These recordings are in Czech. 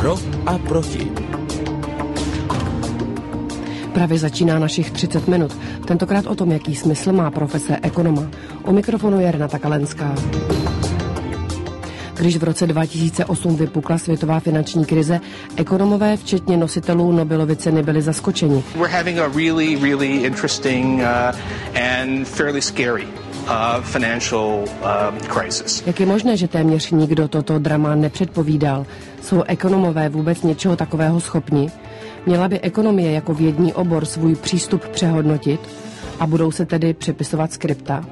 Pro a proti. Právě začíná našich 30 minut. Tentokrát o tom, jaký smysl má profese ekonoma. U mikrofonu je Renata Kalenská. Když v roce 2008 vypukla světová finanční krize, ekonomové, včetně nositelů Nobelovy ceny, byli zaskočeni. We're having a really interesting and fairly scary financial crisis. Jak je možné, že téměř nikdo toto drama nepředpovídal? Jsou ekonomové vůbec něčeho takového schopni? Měla by ekonomie jako vědní obor svůj přístup přehodnotit? A budou se tedy přepisovat skripta?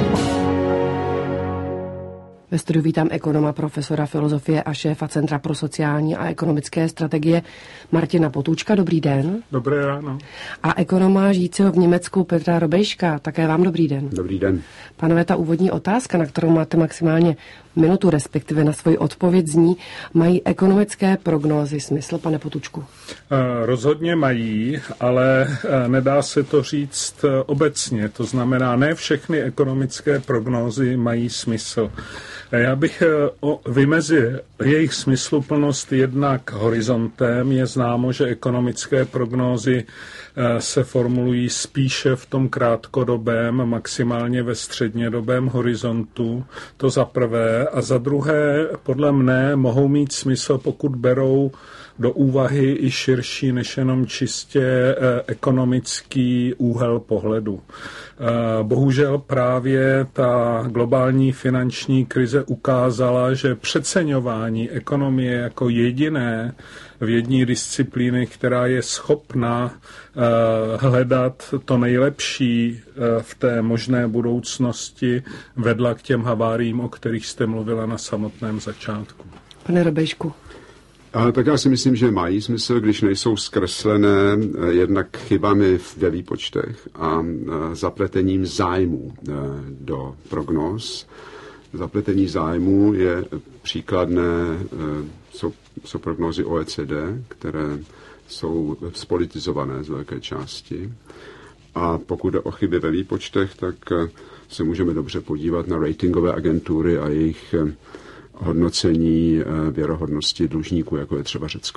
Ve studiu vítám ekonoma, profesora filozofie a šéfa Centra pro sociální a ekonomické strategie Martina Potůčka. Dobrý den. Dobré ráno. A ekonoma žijícího v Německu Petra Robejška. Také vám dobrý den. Dobrý den. Pánové, ta úvodní otázka, na kterou máte maximálně minutu, respektive na svoji odpověď, zní: mají ekonomické prognózy smysl, pane Potůčku? Rozhodně mají, ale nedá se to říct obecně. To znamená, ne všechny ekonomické prognózy mají smysl. Já bych vymezil jejich smysluplnost jednak horizontem. Je známo, že ekonomické prognózy se formulují spíše v tom krátkodobém, maximálně ve střednědobém horizontu. To za prvé. A za druhé, podle mne, mohou mít smysl, pokud berou do úvahy i širší než jenom čistě ekonomický úhel pohledu. Bohužel právě ta globální finanční krize ukázala, že přeceňování ekonomie jako jediné vědní disciplíny, která je schopna hledat to nejlepší v té možné budoucnosti, vedla k těm haváriím, o kterých jste mluvila na samotném začátku. Pane Robejšku. Tak já si myslím, že mají smysl, když nejsou zkreslené jednak chybami ve výpočtech a zapletením zájmů do prognóz. Zapletení zájmů je příkladné, jsou prognózy OECD, které jsou spolitizované z velké části. A pokud jde o chyby ve výpočtech, tak se můžeme dobře podívat na ratingové agentury a jejich hodnocení věrohodnosti dlužníků, jako je třeba Řecko.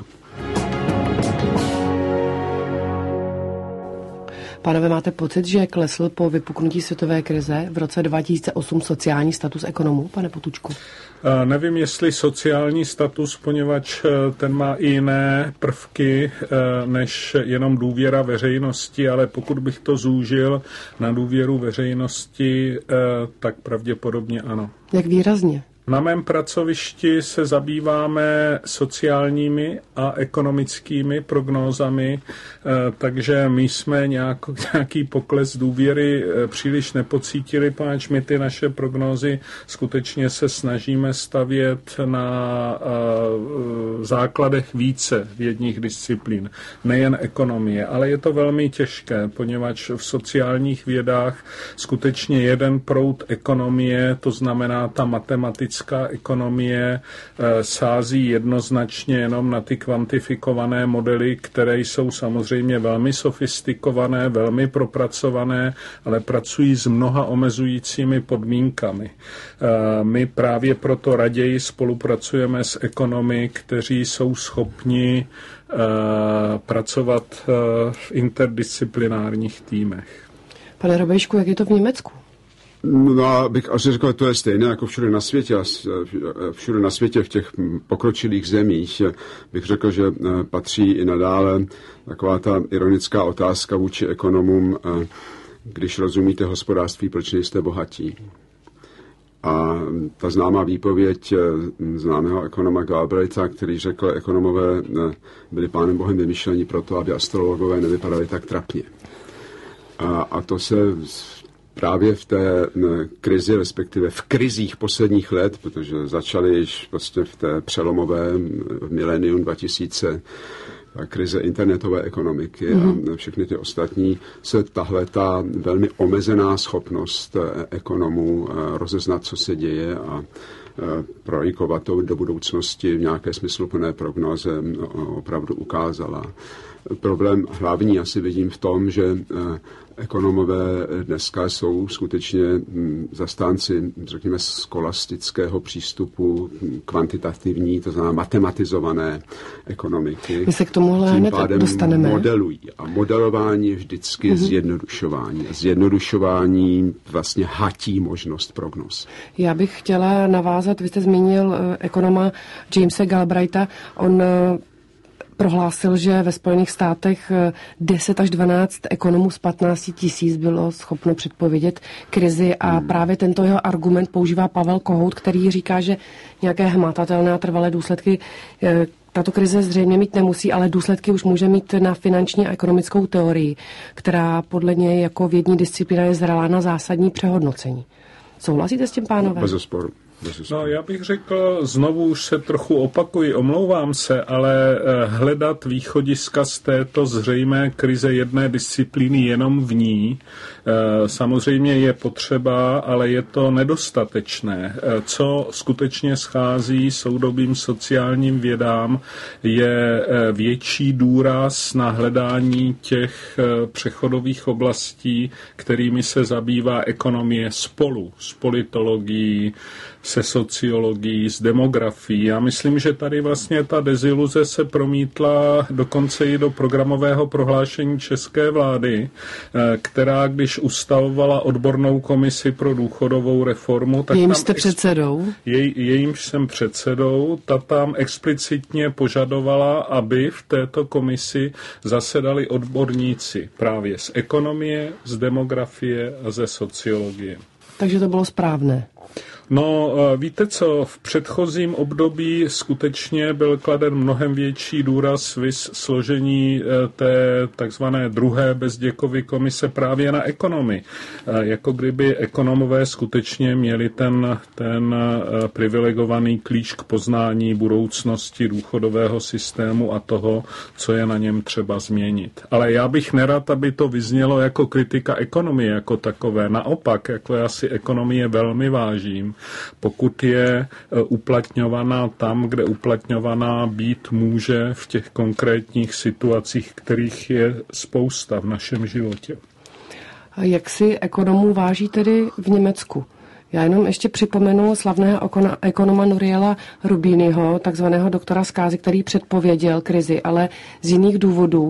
Pánové, máte pocit, že klesl po vypuknutí světové krize v roce 2008 sociální status ekonomů, pane Potůčku? Nevím, jestli sociální status, poněvadž ten má i jiné prvky než jenom důvěra veřejnosti, ale pokud bych to zúžil na důvěru veřejnosti, tak pravděpodobně ano. Jak výrazně? Na mém pracovišti se zabýváme sociálními a ekonomickými prognózami, takže my jsme nějaký pokles důvěry příliš nepocítili, páč my ty naše prognózy skutečně se snažíme stavět na základech více vědních disciplín, nejen ekonomie, ale je to velmi těžké, poněvadž v sociálních vědách skutečně jeden proud ekonomie, to znamená ta matematická ekonomie, sází jednoznačně jenom na ty kvantifikované modely, které jsou samozřejmě velmi sofistikované, velmi propracované, ale pracují s mnoha omezujícími podmínkami. My právě proto raději spolupracujeme s ekonomy, kteří jsou schopni pracovat v interdisciplinárních týmech. Pane Robejšku, jak je to v Německu? No, bych asi řekl, že to je stejné jako všude na světě. Všude na světě v těch pokročilých zemích bych řekl, že patří i nadále taková ta ironická otázka vůči ekonomům, když rozumíte hospodářství, proč nejste bohatí. A ta známá výpověď známého ekonoma Galbraitha, který řekl, ekonomové byli pánem bohem vymyšleni proto, aby astrologové nevypadali tak trapně. A to se právě v té krizi, respektive v krizích posledních let, protože začaly již vlastně v té přelomové milénium 2000 krize internetové ekonomiky a všechny ty ostatní, se tahle ta velmi omezená schopnost ekonomů rozeznat, co se děje a projikovat to do budoucnosti v nějaké smysluplné prognoze opravdu ukázala. Problém hlavní asi vidím v tom, že ekonomové dneska jsou skutečně zastánci, řekněme, skolastického přístupu, kvantitativní, to znamená matematizované ekonomiky. My se k tomuhle hned dostaneme. Modelují. A modelování je vždycky zjednodušování. Zjednodušování vlastně hatí možnost prognoz. Já bych chtěla navázat, vy jste zmínil ekonoma Jamesa Galbraitha, on prohlásil, že ve Spojených státech 10 až 12 ekonomů z 15 000 bylo schopno předpovědět krizi a právě tento jeho argument používá Pavel Kohout, který říká, že nějaké hmatatelné a trvalé důsledky tato krize zřejmě mít nemusí, ale důsledky už může mít na finanční a ekonomickou teorii, která podle něj jako vědní disciplína je zralá na zásadní přehodnocení. Souhlasíte s tím, pánové? Bez sporu. No, já bych řekl, znovu už se trochu opakuji, omlouvám se, ale hledat východiska z této zřejmé krize jedné disciplíny jenom v ní, samozřejmě je potřeba, ale je to nedostatečné. Co skutečně schází soudobým sociálním vědám, je větší důraz na hledání těch přechodových oblastí, kterými se zabývá ekonomie spolu s politologií, se sociologií, s demografií. Já myslím, že tady vlastně ta deziluze se promítla dokonce i do programového prohlášení české vlády, která, když ustavovala odbornou komisi pro důchodovou reformu, tak jejímž jste předsedou? Jejímž jsem předsedou, ta tam explicitně požadovala, aby v této komisi zasedali odborníci právě z ekonomie, z demografie a ze sociologie. Takže to bylo správné. No, víte co, v předchozím období skutečně byl kladen mnohem větší důraz vys složení té takzvané druhé Bezděkovy komise právě na ekonomii. Jako kdyby ekonomové skutečně měli ten privilegovaný klíč k poznání budoucnosti důchodového systému a toho, co je na něm třeba změnit. Ale já bych nerad, aby to vyznělo jako kritika ekonomie jako takové. Naopak, jako já si ekonomie velmi vážím, pokud je uplatňovaná tam, kde uplatňovaná být může v těch konkrétních situacích, kterých je spousta v našem životě. A jak si ekonomů váží tedy v Německu? Já jenom ještě připomenu slavného ekonoma Nuriela Rubínyho, takzvaného doktora zkázy, který předpověděl krizi, ale z jiných důvodů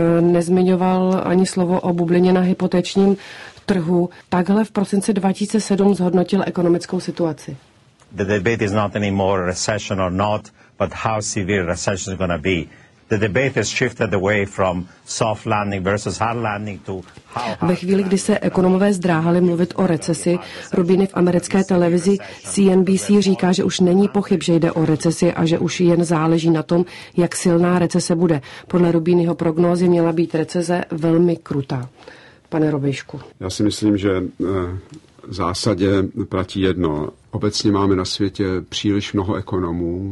nezmiňoval ani slovo o bublině na hypotečním trhu. Takhle v prosinci 2007 zhodnotil ekonomickou situaci. The debate is not anymore recession or not, but how severe recession is going to be. The debate has shifted away from soft landing versus hard landing to how. Ve chvíli, kdy se ekonomové zdráhali mluvit o recesi, Rubiny v americké televizi CNBC říká, že už není pochyb, že jde o recesi a že už jen záleží na tom, jak silná recese bude. Podle Rubínyho prognózy měla být recese velmi krutá. Pane Robejšku. Já si myslím, že v zásadě platí jedno. Obecně máme na světě příliš mnoho ekonomů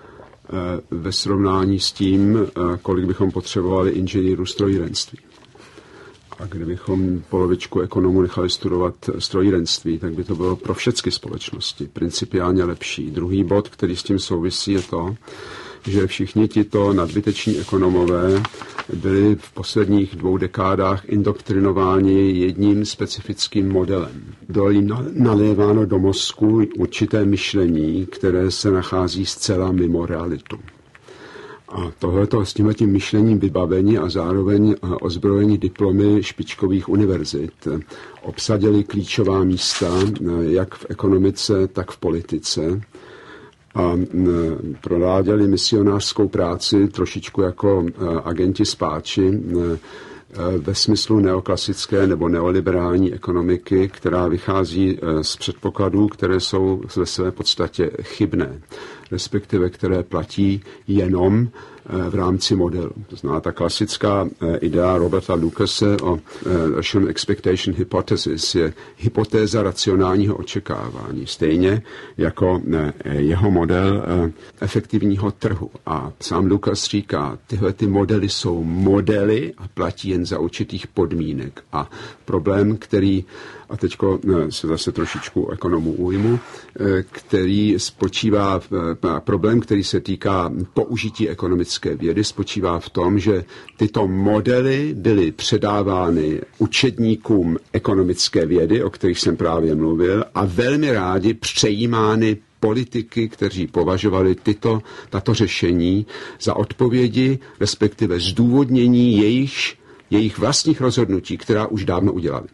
ve srovnání s tím, kolik bychom potřebovali inženýrů strojírenství. A kdybychom polovičku ekonomů nechali studovat strojírenství, tak by to bylo pro všechny společnosti principiálně lepší. Druhý bod, který s tím souvisí, je to, že všichni tito nadbyteční ekonomové byli v posledních 2 dekádách indoktrinováni jedním specifickým modelem. Bylo jim naléváno do mozku určité myšlení, které se nachází zcela mimo realitu. A tohleto s tímhletím myšlením vybavení a zároveň ozbrojení diplomy špičkových univerzit obsadili klíčová místa jak v ekonomice, tak v politice. A prováděli misionářskou práci trošičku jako agenti spáči ve smyslu neoklasické nebo neoliberální ekonomiky, která vychází z předpokladů, které jsou ve své podstatě chybné, respektive které platí jenom v rámci modelu. To znamená ta klasická idea Roberta Lucase o Rational Expectation Hypothesis je hypotéza racionálního očekávání, stejně jako jeho model efektivního trhu. A sám Lucas říká, tyhle ty modely jsou modely a platí jen za určitých podmínek. A problém, který, a teďko se zase trošičku ekonomů ujmu, který spočívá, problém, který se týká použití ekonomické vědy, spočívá v tom, že tyto modely byly předávány učedníkům ekonomické vědy, o kterých jsem právě mluvil, a velmi rádi přejímány politiky, kteří považovali tato řešení za odpovědi, respektive zdůvodnění jejich vlastních rozhodnutí, která už dávno udělali.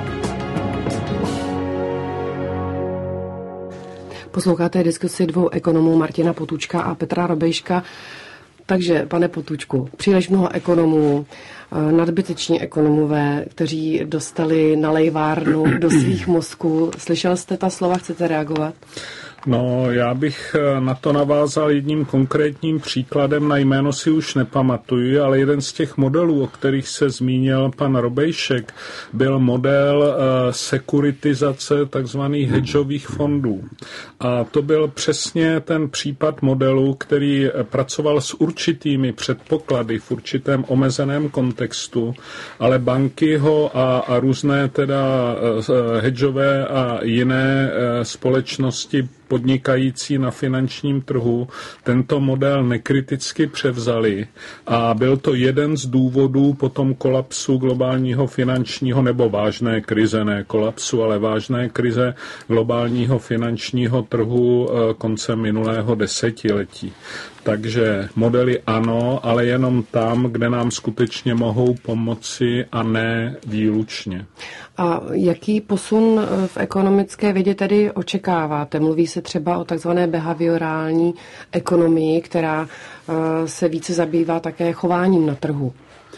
Posloucháte diskusi dvou ekonomů, Martina Potůčka a Petra Robejška. Takže, pane Potůčku, příliš mnoho ekonomů, nadbyteční ekonomové, kteří dostali nalejvárnu do svých mozků. Slyšel jste ta slova, chcete reagovat? No, já bych na to navázal jedním konkrétním příkladem, na jméno si už nepamatuji, ale jeden z těch modelů, o kterých se zmínil pan Robejšek, byl model sekuritizace takzvaných hedžových fondů. A to byl přesně ten případ modelu, který pracoval s určitými předpoklady v určitém omezeném kontextu, ale banky ho a různé teda hedžové a jiné společnosti podnikající na finančním trhu tento model nekriticky převzali a byl to jeden z důvodů potom kolapsu globálního finančního nebo vážné krize, ne kolapsu, ale vážné krize globálního finančního trhu koncem minulého desetiletí. Takže modely ano, ale jenom tam, kde nám skutečně mohou pomoci a ne výlučně. A jaký posun v ekonomické vědě tedy očekáváte? Mluví se třeba o takzvané behaviorální ekonomii, která se více zabývá také chováním na trhu.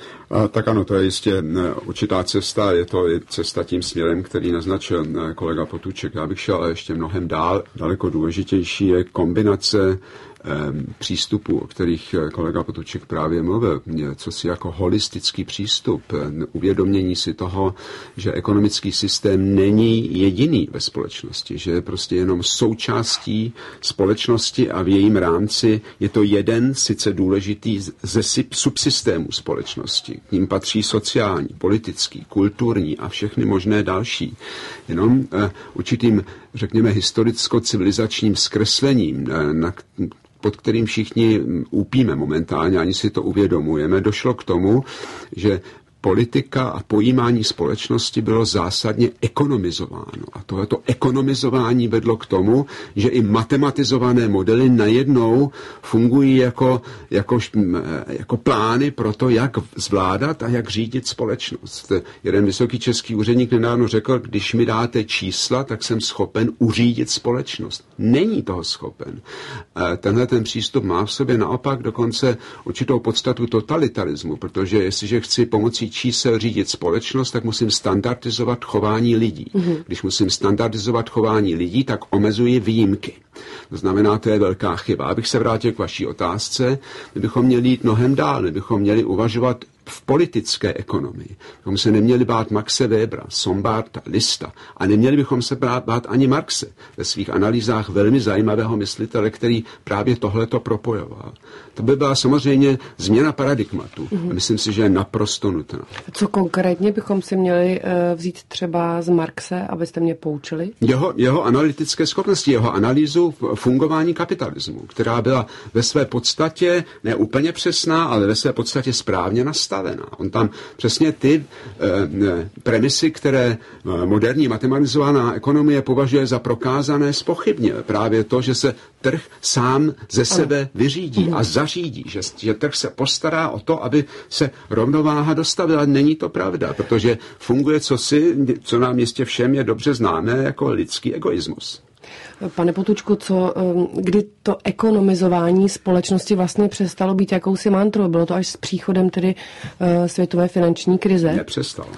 Tak ano, to je jistě určitá cesta, je to cesta tím směrem, který naznačil kolega Potůček. Já bych šel ale ještě mnohem dál. Daleko důležitější je kombinace přístupů, o kterých kolega Potůček právě mluvil, cosi jako holistický přístup, uvědomění si toho, že ekonomický systém není jediný ve společnosti, že je prostě jenom součástí společnosti a v jejím rámci je to jeden, sice důležitý, ze subsystémů společnosti. K ním patří sociální, politický, kulturní a všechny možné další. Jenom určitým, řekněme, historicko-civilizačním zkreslením, pod kterým všichni úpíme momentálně, ani si to uvědomujeme, došlo k tomu, že politika a pojímání společnosti bylo zásadně ekonomizováno. A tohleto ekonomizování vedlo k tomu, že i matematizované modely najednou fungují jako plány pro to, jak zvládat a jak řídit společnost. Jeden vysoký český úředník nedávno řekl, když mi dáte čísla, tak jsem schopen uřídit společnost. Není toho schopen. Tenhle ten přístup má v sobě naopak dokonce určitou podstatu totalitarismu, protože jestliže chci pomocí čísel řídit společnost, tak musím standardizovat chování lidí. Když musím standardizovat chování lidí, tak omezuji výjimky. To znamená, to je velká chyba. Abych se vrátil k vaší otázce, my bychom měli jít mnohem dál, my bychom měli uvažovat v politické ekonomii. Bychom se neměli bát Maxe Webera, Sombarta, Lista a neměli bychom se bát ani Marxe ve svých analýzách velmi zajímavého myslitele, který právě tohleto propojoval. To by byla samozřejmě změna paradigmatu. A myslím si, že je naprosto nutná. Co konkrétně bychom si měli vzít třeba z Marxe, abyste mě poučili? Jeho analytické schopnosti, jeho analýzu fungování kapitalismu, která byla ve své podstatě ne úplně přesná, ale ve své podstatě správně nastavená. On tam přesně ty premisy, které moderní matematizovaná ekonomie považuje za prokázané, zpochybně. Právě to, že se trh sám ze sebe vyřídí a zařídí, že trh se postará o to, aby se rovnováha dostavila. Není to pravda, protože funguje co nám jistě všem je dobře známé jako lidský egoismus. Pane Potůčku, kdy to ekonomizování společnosti vlastně přestalo být jakousi mantrou? Bylo to až s příchodem tedy světové finanční krize? Nepřestalo.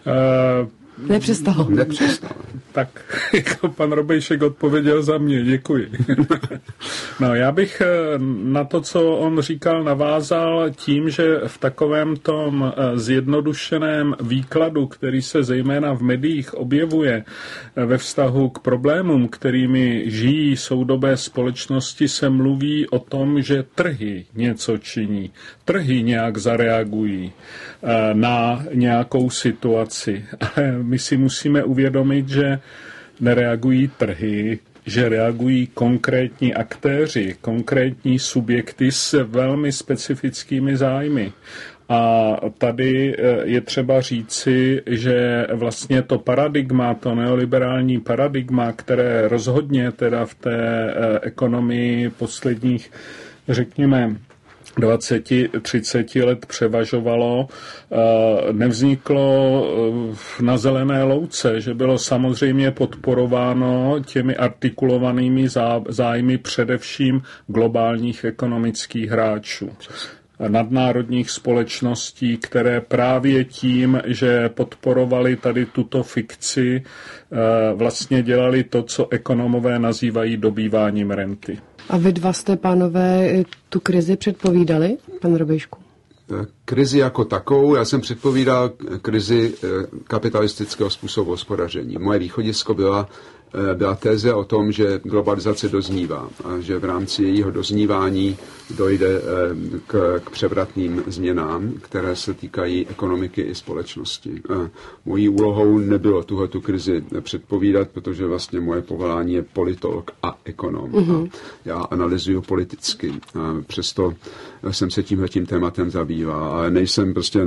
Nepřestalo. Nepřestalo. Tak jako pan Robejšek odpověděl za mě, děkuji. No, já bych na to, co on říkal, navázal tím, že v takovém tom zjednodušeném výkladu, který se zejména v médiích objevuje ve vztahu k problémům, kterými žijí soudobé společnosti, se mluví o tom, že trhy něco činí. Trhy nějak zareagují na nějakou situaci. Ale my si musíme uvědomit, že nereagují trhy, že reagují konkrétní aktéři, konkrétní subjekty s velmi specifickými zájmy. A tady je třeba říci, že vlastně to paradigma, to neoliberální paradigma, které rozhodně teda v té ekonomii posledních, řekněme, 20-30 let převažovalo, nevzniklo na zelené louce, že bylo samozřejmě podporováno těmi artikulovanými zájmy především globálních ekonomických hráčů. Nadnárodních společností, které právě tím, že podporovali tady tuto fikci, vlastně dělali to, co ekonomové nazývají dobýváním renty. A vy dva jste, pánové, tu krizi předpovídali, pan Robejšku? Krizi jako takovou, já jsem předpovídal krizi kapitalistického způsobu hospodaření. Moje východisko byla teze o tom, že globalizace doznívá a že v rámci jejího doznívání dojde k převratným změnám, které se týkají ekonomiky i společnosti. Mojí úlohou nebylo tuhletu krizi předpovídat, protože vlastně moje povolání je politolog a ekonom. Mm-hmm. Já analyzuju politicky. Přesto jsem se tímhletím tématem zabýval, ale nejsem prostě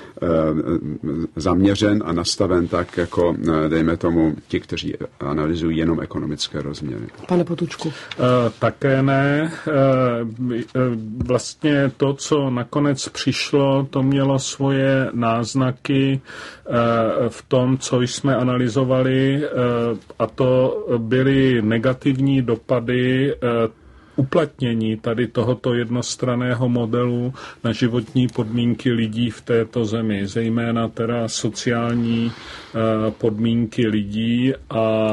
zaměřen a nastaven tak, jako dejme tomu ti, kteří analyzují jenom ekonomické rozměry. Pane Potůčku. Také ne. Vlastně to, co nakonec přišlo, to mělo svoje náznaky v tom, co jsme analyzovali, a to byly negativní dopady uplatnění tady tohoto jednostranného modelu na životní podmínky lidí v této zemi, zejména teda sociální podmínky lidí, a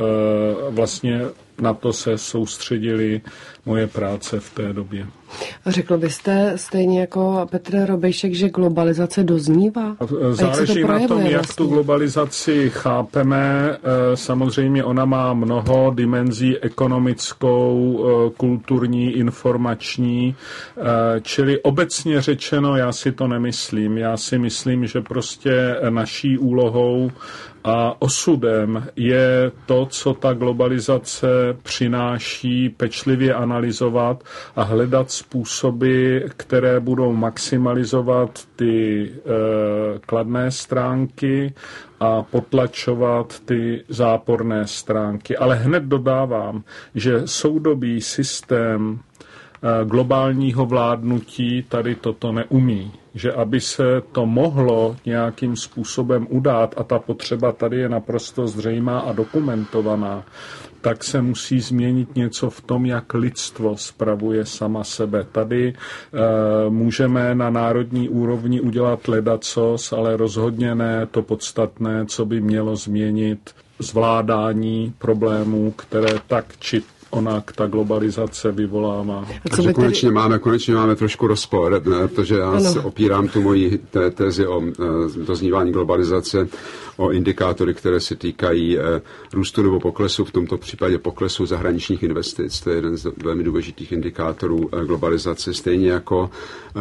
vlastně na to se soustředili moje práce v té době. Řekl byste stejně jako Petr Robejšek, že globalizace doznívá? Záleží na tom, jak tu globalizaci chápeme. Samozřejmě ona má mnoho dimenzí: ekonomickou, kulturní, informační, čili obecně řečeno já si to nemyslím. Já si myslím, že prostě naší úlohou a osudem je to, co ta globalizace přináší, pečlivě analyzovat a hledat způsoby, které budou maximalizovat ty kladné stránky a potlačovat ty záporné stránky. Ale hned dodávám, že soudobý systém globálního vládnutí tady toto neumí. Že aby se to mohlo nějakým způsobem udát, a ta potřeba tady je naprosto zřejmá a dokumentovaná, tak se musí změnit něco v tom, jak lidstvo spravuje sama sebe. Tady můžeme na národní úrovni udělat ledacos, ale rozhodně ne to podstatné, co by mělo změnit zvládání problémů, které tak či onak ta globalizace vyvolává. Takže konečně máme trošku rozpor, protože já se opírám tu moji tezi o doznívání globalizace o indikátory, které se týkají růstu nebo poklesu, v tomto případě poklesu zahraničních investic. To je jeden z velmi důležitých indikátorů globalizace, stejně jako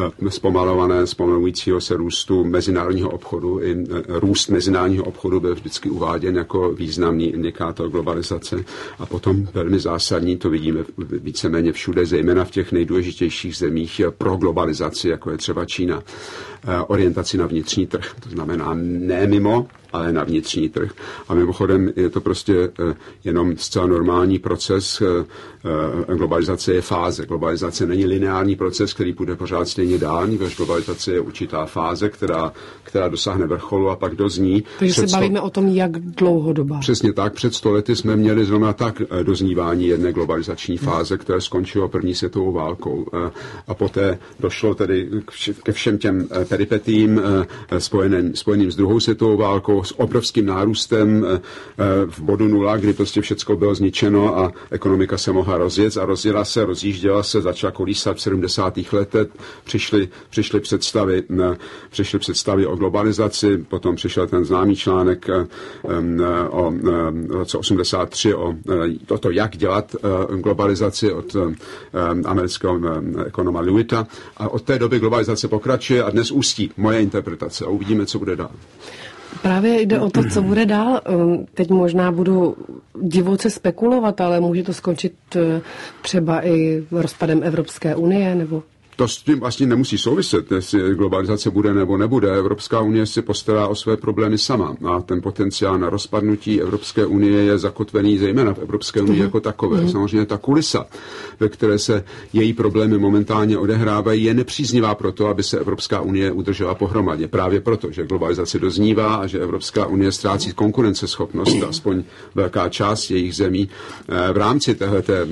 zpomalujícího se růstu mezinárodního obchodu. I růst mezinárodního obchodu byl vždycky uváděn jako významný indikátor globalizace. A potom velmi zásadní, to vidíme víceméně všude, zejména v těch nejdůležitějších zemích pro globalizaci, jako je třeba Čína, orientaci na vnitřní trh. To znamená ne mimo, ale na vnitřní trh. A mimochodem je to prostě jenom zcela normální proces. Globalizace je fáze. Globalizace není lineární proces, který půjde pořád stejně dál. Globalizace je určitá fáze, která dosáhne vrcholu a pak dozní. Takže se bavíme o tom, jak dlouhodobá. Přesně tak. Před 100 lety jsme měli zrovna tak doznívání jedné globalizační fáze, které skončilo první světovou válkou. A poté došlo tedy ke všem těm peripetím spojeným s druhou světovou válkou, jako s obrovským nárůstem v bodu nula, kdy prostě všecko bylo zničeno a ekonomika se mohla rozjet a rozjela se, rozjížděla se, začala kolísat v 70. letech, přišly představy o globalizaci, potom přišel ten známý článek o roce 83 o to, jak dělat globalizaci od amerického ekonoma Lewita a od té doby globalizace pokračuje a dnes ústí moje interpretace a uvidíme, co bude dál. Právě jde o to, co bude dál. Teď možná budu divoce spekulovat, ale může to skončit třeba i rozpadem Evropské unie, nebo... To s tím vlastně nemusí souviset, jestli globalizace bude nebo nebude. Evropská unie si postará o své problémy sama a ten potenciál na rozpadnutí Evropské unie je zakotvený zejména v Evropské unii jako takové. Samozřejmě ta kulisa, ve které se její problémy momentálně odehrávají, je nepříznivá proto, aby se Evropská unie udržela pohromadě. Právě proto, že globalizace doznívá a že Evropská unie ztrácí konkurenceschopnost, aspoň velká část jejich zemí v rámci téhleté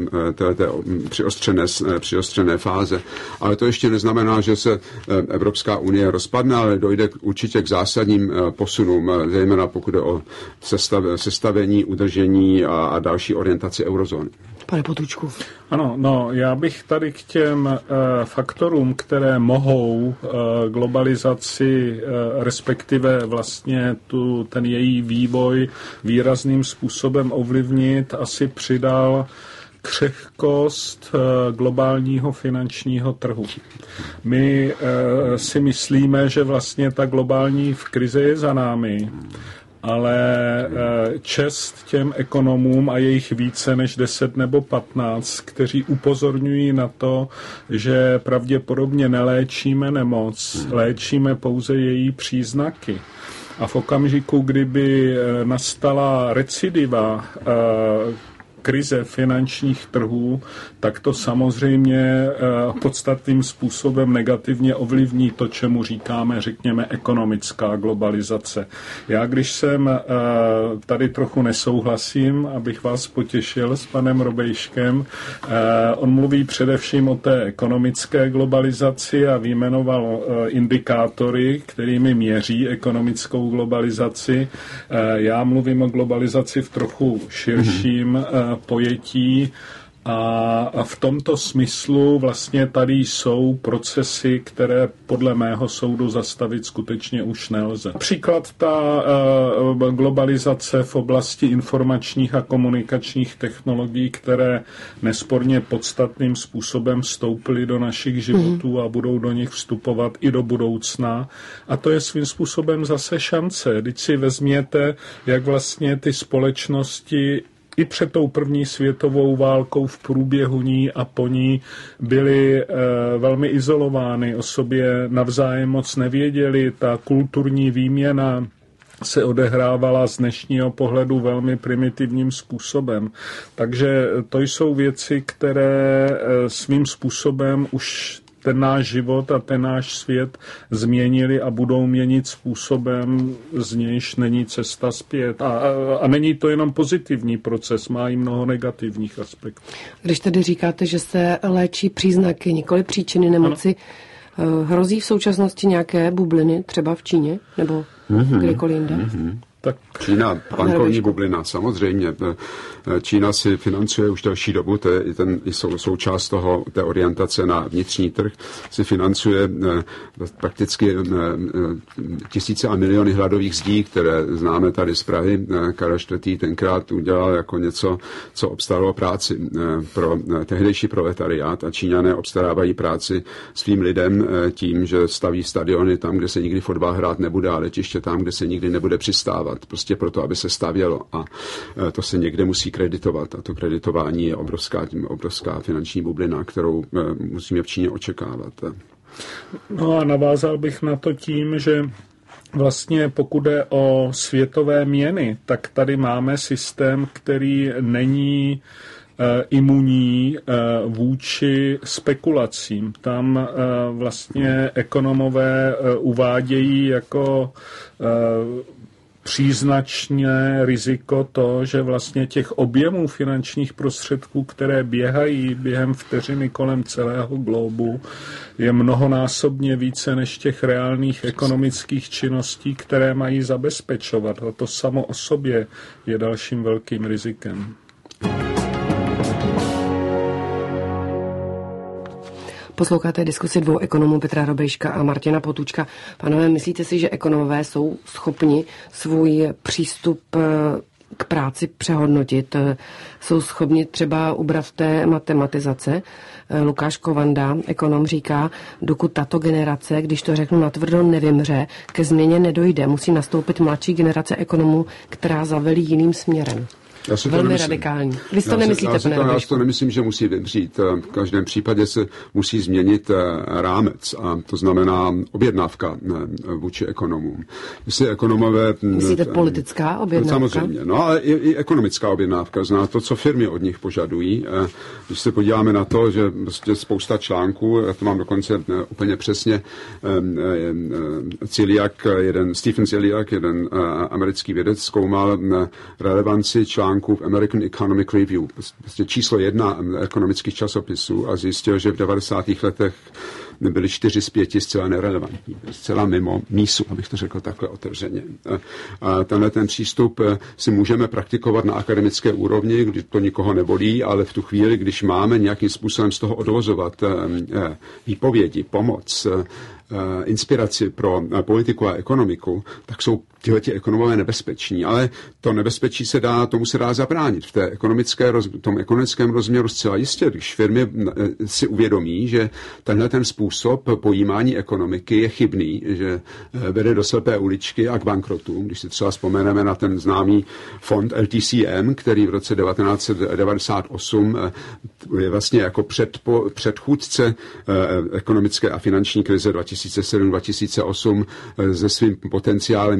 přiostřené fáze. Ale to ještě neznamená, že se Evropská unie rozpadne, ale dojde určitě k zásadním posunům, zejména pokud jde o sestavení, udržení a další orientaci eurozóny. Pane Potůčku. Ano, já bych tady k těm faktorům, které mohou globalizaci, respektive vlastně ten její vývoj výrazným způsobem ovlivnit, asi přidal křehkost globálního finančního trhu. My si myslíme, že vlastně ta globální krize je za námi, ale čest těm ekonomům a jejich více než 10 nebo 15, kteří upozorňují na to, že pravděpodobně neléčíme nemoc, léčíme pouze její příznaky. A v okamžiku, kdyby nastala recidiva krize finančních trhů, tak to samozřejmě podstatným způsobem negativně ovlivní to, čemu říkáme, řekněme, ekonomická globalizace. Já, když jsem tady trochu nesouhlasím, abych vás potěšil s panem Robejškem, on mluví především o té ekonomické globalizaci a vyjmenoval indikátory, kterými měří ekonomickou globalizaci. Já mluvím o globalizaci v trochu širším pojetí a v tomto smyslu vlastně tady jsou procesy, které podle mého soudu zastavit skutečně už nelze. Například ta globalizace v oblasti informačních a komunikačních technologií, které nesporně podstatným způsobem vstoupily do našich životů a budou do nich vstupovat i do budoucna. A to je svým způsobem zase šance. Když si vezměte, jak vlastně ty společnosti i před tou první světovou válkou v průběhu ní a po ní byly velmi izolovány, o sobě navzájem moc nevěděli, ta kulturní výměna se odehrávala z dnešního pohledu velmi primitivním způsobem. Takže to jsou věci, které svým způsobem už ten náš život a ten náš svět změnili a budou měnit způsobem, z nějž není cesta zpět. A není to jenom pozitivní proces, má i mnoho negativních aspektů. Když tedy říkáte, že se léčí příznaky, nikoli příčiny nemoci, hrozí v současnosti nějaké bubliny, třeba v Číně nebo kdekoliv jinde? Tak Čína, bankovní bublina, samozřejmě. Čína si financuje už delší dobu, to je i součást té orientace na vnitřní trh, si financuje prakticky tisíce a miliony hladových zdí, které známe tady z Prahy. Karel IV. Tenkrát udělal jako něco, co obstaralo práci pro tehdejší proletariát a Číňané obstarávají práci svým lidem tím, že staví stadiony tam, kde se nikdy fotbal hrát nebude a letiště tam, kde se nikdy nebude přistávat. Prostě proto, aby se stavělo a to se někde musí kreditovat a to kreditování je obrovská finanční bublina, kterou musíme v Číně očekávat. No a navázal bych na to tím, že vlastně pokud jde o světové měny, tak tady máme systém, který není imunní vůči spekulacím. Tam vlastně ekonomové uvádějí jako příznačné riziko to, že vlastně těch objemů finančních prostředků, které běhají během vteřiny kolem celého globu, je mnohonásobně více než těch reálných ekonomických činností, které mají zabezpečovat. A to samo o sobě je dalším velkým rizikem. Posloucháte diskusi dvou ekonomů, Petra Robejška a Martina Potůčka. Pánové, myslíte si, že ekonomové jsou schopni svůj přístup k práci přehodnotit? Jsou schopni třeba ubrat té matematizace? Lukáš Kovanda, ekonom, říká, dokud tato generace, když to řeknu natvrdo, nevymře, ke změně nedojde. Musí nastoupit mladší generace ekonomů, která zavelí jiným směrem. Velmi radikální. Vy to nemyslíte, pane Robejšku? Já to nemyslím, že musí vymřít. V každém případě se musí změnit rámec, a to znamená objednávka vůči ekonomům. Jestli ekonomové... Myslíte politická objednávka? Samozřejmě, no ale i ekonomická objednávka. Zná to, co firmy od nich požadují. Když se podíváme na to, že prostě spousta článků, já to mám dokonce úplně přesně, Stephen Ciliak, jeden americký vědec, zkoumal relevanci článků v American Economic Review, prostě číslo 1 ekonomických časopisů, a zjistil, že v 90. letech byly 4 z 5 zcela nerelevantní, zcela mimo mísu, abych to řekl takhle otevřeně. A tenhle ten přístup si můžeme praktikovat na akademické úrovni, když to nikoho nebolí, ale v tu chvíli, když máme nějakým způsobem z toho odvozovat výpovědi, pomoc, inspiraci pro politiku a ekonomiku, tak jsou tihleti ekonomové nebezpeční. Ale to nebezpečí tomu se dá zabránit. V tom ekonomickém rozměru zcela jistě, když firmy si uvědomí, že tenhle ten způsob pojímání ekonomiky je chybný, že vede do slepé uličky a k bankrotům. Když si třeba vzpomeneme na ten známý fond LTCM, který v roce 1998 je vlastně jako předchůdce ekonomické a finanční krize 2007-2008 se svým potenciálem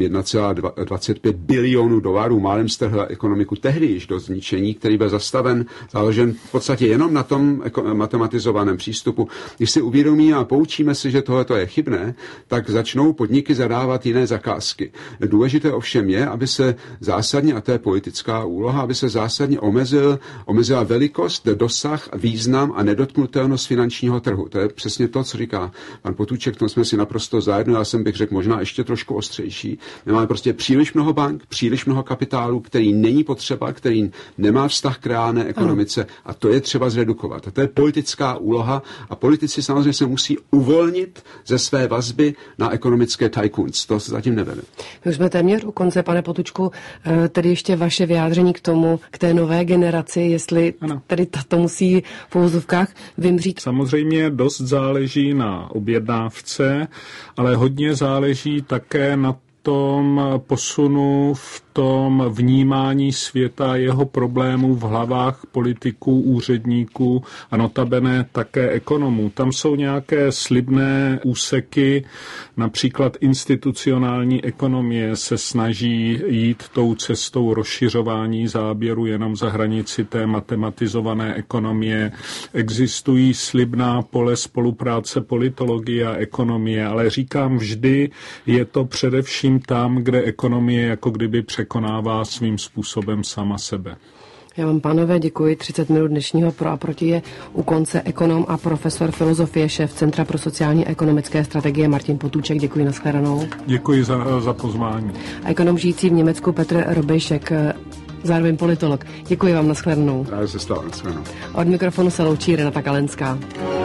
1,25 bilionů dolarů málem strhla ekonomiku tehdy již do zničení, který byl založen v podstatě jenom na tom matematizovaném přístupu. Když si uvědomí a poučíme se, že tohleto je chybné, tak začnou podniky zadávat jiné zakázky. Důležité ovšem je, aby se zásadně, a to je politická úloha, aby se zásadně omezila velikost, dosah, význam a nedotknutelnost finančního trhu. To je přesně to, co říká pan Potůček, to jsme si naprosto zajedno, já jsem bych řekl možná ještě trošku ostřejší. My máme prostě příliš mnoho bank, příliš mnoho kapitálu, který není potřeba, který nemá vztah k reálné ekonomice, a to je třeba zredukovat. A to je politická úloha a politici samozřejmě se musí uvolnit ze své vazby na ekonomické tycoons. To se zatím nevede. My už jsme téměř u konce, pane Potůčku, tedy ještě vaše vyjádření k té nové generaci, jestli tedy tato musí v uvozovkách vymřít. Samozřejmě dost záleží na objednávce, ale hodně záleží také na tom posunu v tom vnímání světa, jeho problémů v hlavách politiků, úředníků a notabene také ekonomů. Tam jsou nějaké slibné úseky, například institucionální ekonomie se snaží jít tou cestou rozšiřování záběru jenom za hranici té matematizované ekonomie. Existují slibná pole spolupráce politologie a ekonomie, ale říkám vždy, je to především tam, kde ekonomie jako kdyby překonává svým způsobem sama sebe. Já vám, pánové, děkuji. 30 minut dnešního Pro a proti je u konce. Ekonom a profesor filozofie, šéf Centra pro sociální a ekonomické strategie Martin Potůček. Děkuji, nashledanou. Děkuji za pozvání. A ekonom žijící v Německu Petr Robejšek, zároveň politolog. Děkuji vám, nashledanou. Já se stávám, nashledanou. Od mikrofonu se loučí Renata Kalenská.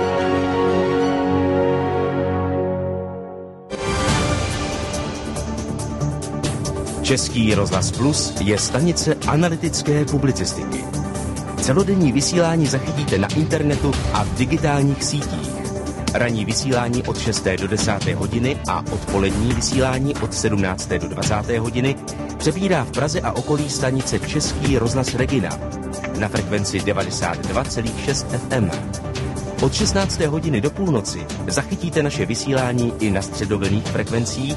Český rozhlas Plus je stanice analytické publicistiky. Celodenní vysílání zachytíte na internetu a v digitálních sítích. Ranní vysílání od 6. do 10. hodiny a odpolední vysílání od 17. do 20. hodiny přebírá v Praze a okolí stanice Český rozhlas Regina na frekvenci 92,6 FM. Od 16. hodiny do půlnoci zachytíte naše vysílání i na středovlnných frekvencích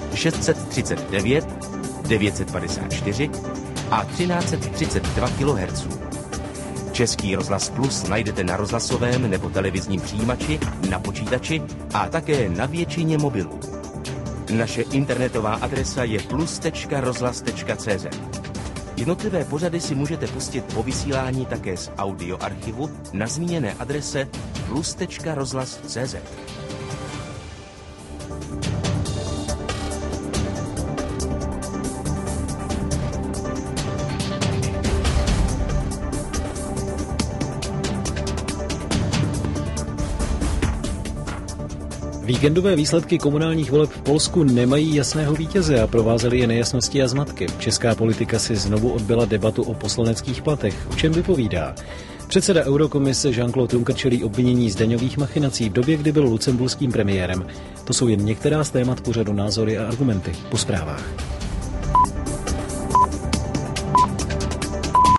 639, 954 a 1332 kHz. Český rozhlas Plus najdete na rozhlasovém nebo televizním přijímači, na počítači a také na většině mobilů. Naše internetová adresa je plus.rozhlas.cz. Jednotlivé pořady si můžete pustit po vysílání také z audioarchivu na zmíněné adrese plus.rozhlas.cz. Víkendové výsledky komunálních voleb v Polsku nemají jasného vítěze a provázely je nejasnosti a zmatky. Česká politika si znovu odbyla debatu o poslaneckých platech. O čem vypovídá? Předseda Eurokomise Jean-Claude Juncker čelí obvinění z daňových machinací v době, kdy byl lucemburským premiérem. To jsou jen některá z témat pořadu Názory a argumenty po zprávách.